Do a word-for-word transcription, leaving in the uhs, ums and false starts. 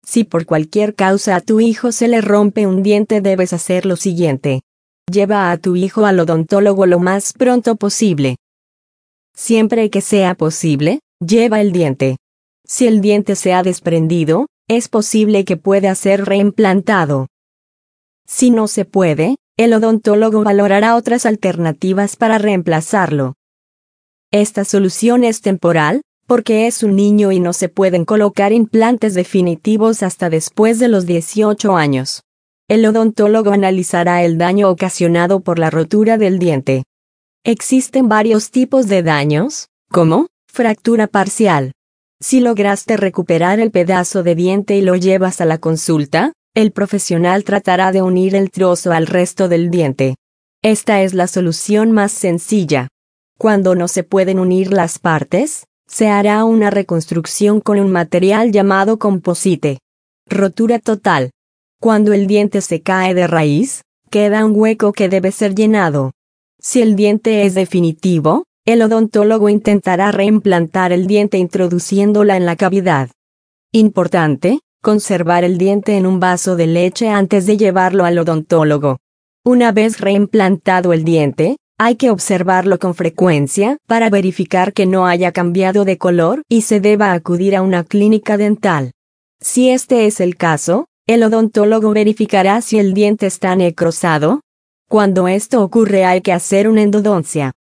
Si por cualquier causa a tu hijo se le rompe un diente, debes hacer lo siguiente. Lleva a tu hijo al odontólogo lo más pronto posible. Siempre que sea posible, lleva el diente. Si el diente se ha desprendido, es posible que pueda ser reimplantado. Si no se puede, el odontólogo valorará otras alternativas para reemplazarlo. Esta solución es temporal, porque es un niño y no se pueden colocar implantes definitivos hasta después de los dieciocho años. El odontólogo analizará el daño ocasionado por la rotura del diente. Existen varios tipos de daños, como fractura parcial. Si lograste recuperar el pedazo de diente y lo llevas a la consulta, el profesional tratará de unir el trozo al resto del diente. Esta es la solución más sencilla. Cuando no se pueden unir las partes, se hará una reconstrucción con un material llamado composite. Rotura total. Cuando el diente se cae de raíz, queda un hueco que debe ser llenado. Si el diente es definitivo, el odontólogo intentará reimplantar el diente introduciéndola en la cavidad. Importante, conservar el diente en un vaso de leche antes de llevarlo al odontólogo. Una vez reimplantado el diente, hay que observarlo con frecuencia para verificar que no haya cambiado de color y se deba acudir a una clínica dental. Si este es el caso, el odontólogo verificará si el diente está necrosado. Cuando esto ocurre hay que hacer una endodoncia.